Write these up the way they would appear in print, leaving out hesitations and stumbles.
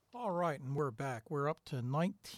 All right, and we're back. We're up to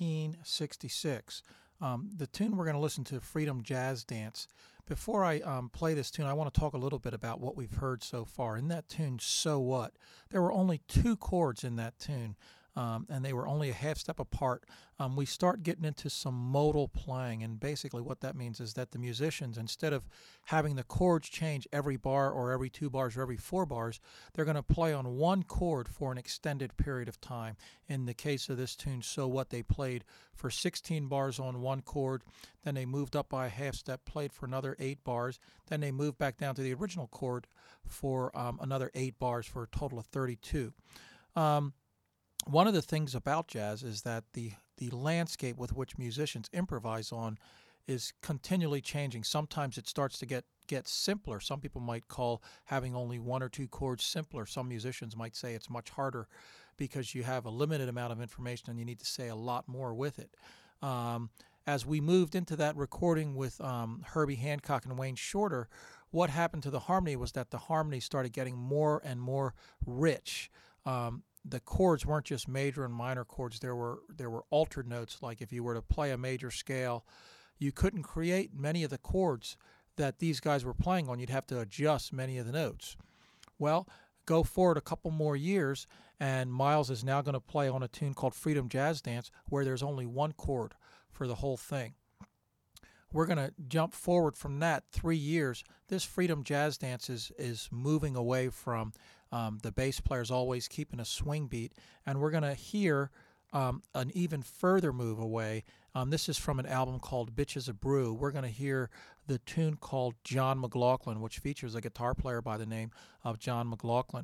1966. The tune we're going to listen to, Freedom Jazz Dance. Before I play this tune, I want to talk a little bit about what we've heard so far. In that tune, So What? There were only two chords in that tune, and they were only a half step apart. We start getting into some modal playing, and basically what that means is that the musicians, instead of having the chords change every bar or every two bars or every four bars, they're going to play on one chord for an extended period of time. In the case of this tune, So What, they played for 16 bars on one chord, then they moved up by a half step, played for another 8 bars, then they moved back down to the original chord for another 8 bars for a total of 32. Um, One of the things about jazz is that the landscape with which musicians improvise on is continually changing. Sometimes it starts to get simpler. Some people might call having only one or two chords simpler. Some musicians might say it's much harder because you have a limited amount of information and you need to say a lot more with it. Um, as we moved into that recording with Herbie Hancock and Wayne Shorter, what happened to the harmony was that the harmony started getting more and more rich. The chords weren't just major and minor chords. There were altered notes. Like if you were to play a major scale, you couldn't create many of the chords that these guys were playing on. You'd have to adjust many of the notes. Well, go forward a couple more years, and Miles is now going to play on a tune called Freedom Jazz Dance, where there's only one chord for the whole thing. We're going to jump forward from that 3 years. This Freedom Jazz Dance is moving away from the bass players always keeping a swing beat, and we're going to hear an even further move away. This is from an album called Bitches of Brew. We're going to hear the tune called John McLaughlin, which features a guitar player by the name of John McLaughlin.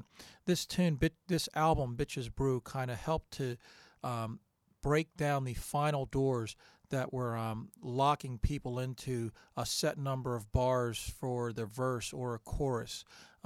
This album, Bitches Brew, kind of helped to break down the final doors that were locking people into a set number of bars for the verse or a chorus.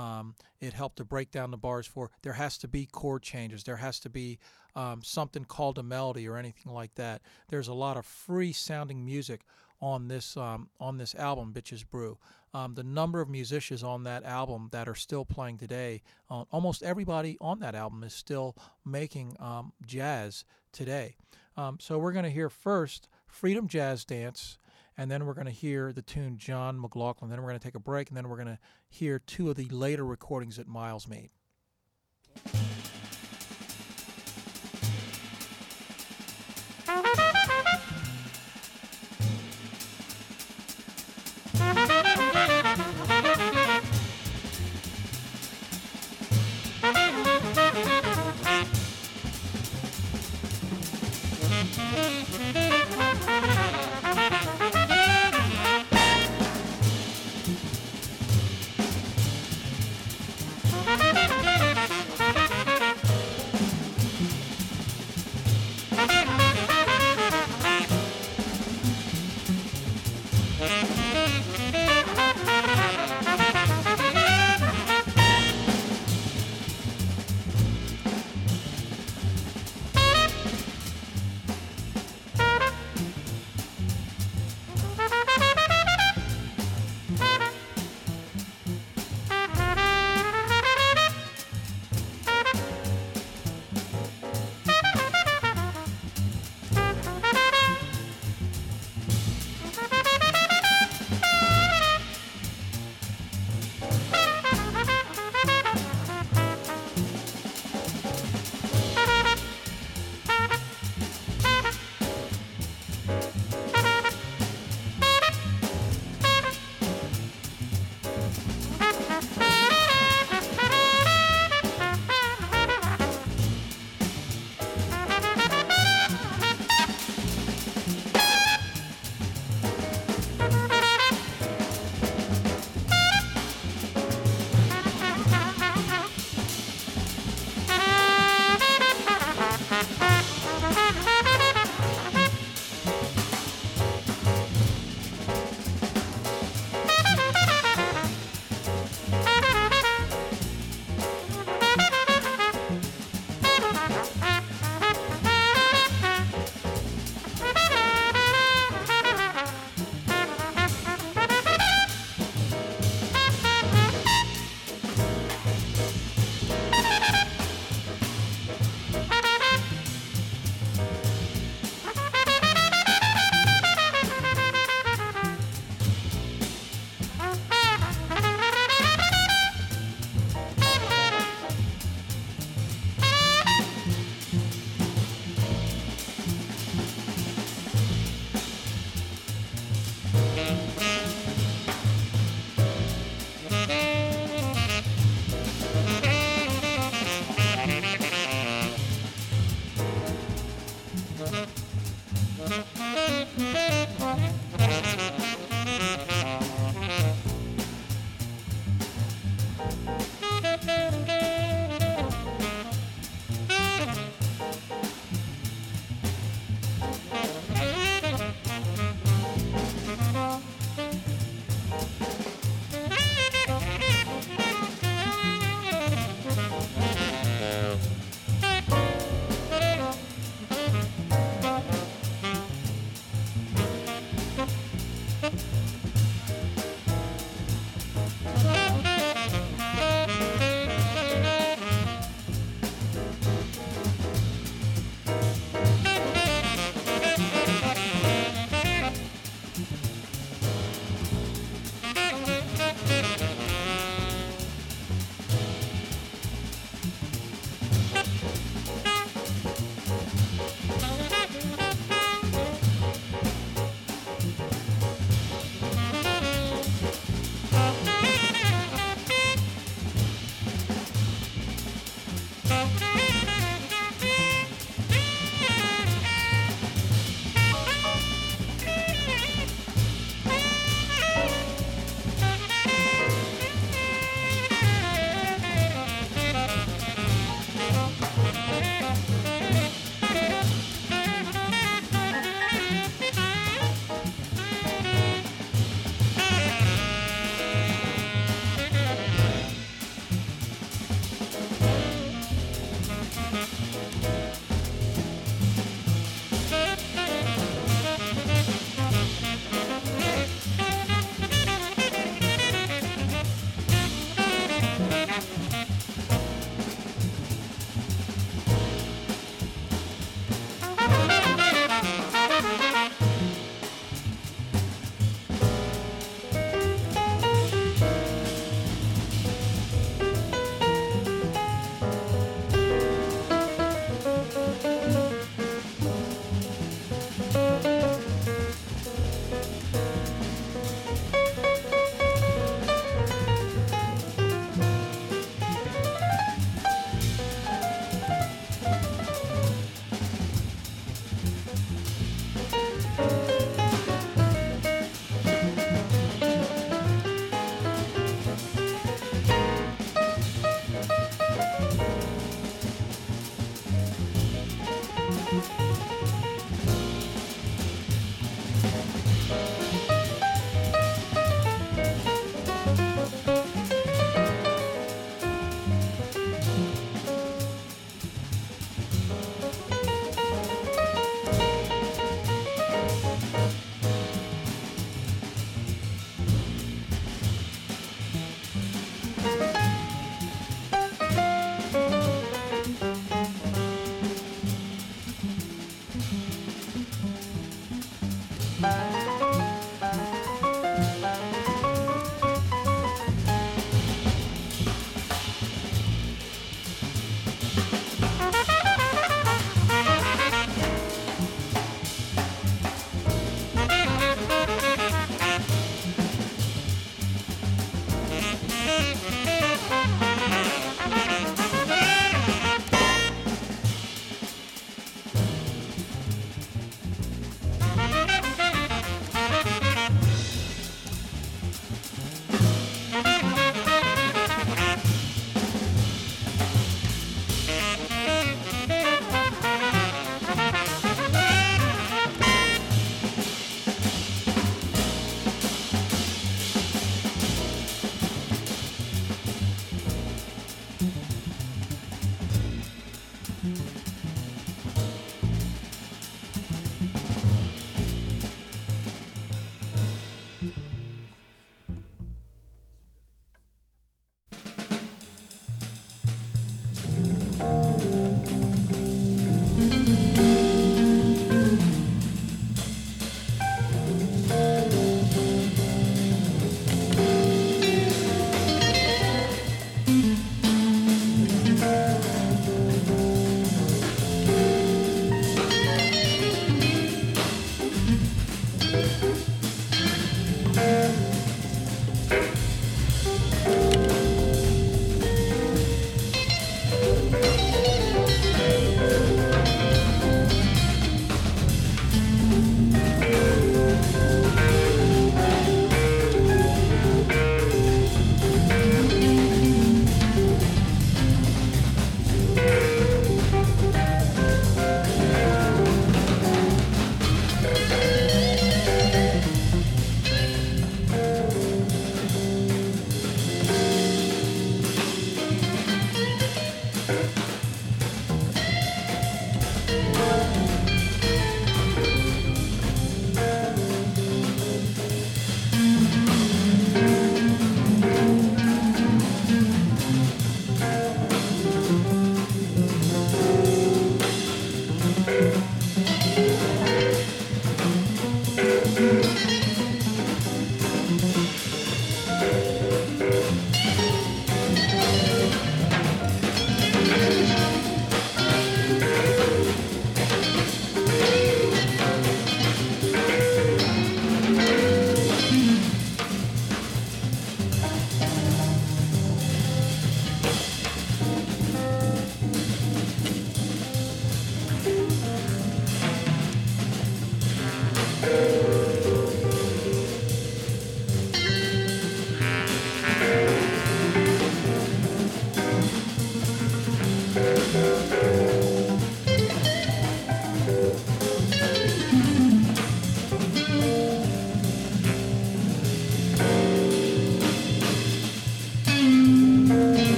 It helped to break down the bars for there has to be chord changes. There has to be something called a melody or anything like that. There's a lot of free sounding music on this album, Bitches Brew. The number of musicians on that album that are still playing today, almost everybody on that album is still making jazz today. So we're going to hear first Freedom Jazz Dance, and then we're going to hear the tune John McLaughlin. Then we're going to take a break, and then we're going to hear two of the later recordings that Miles made.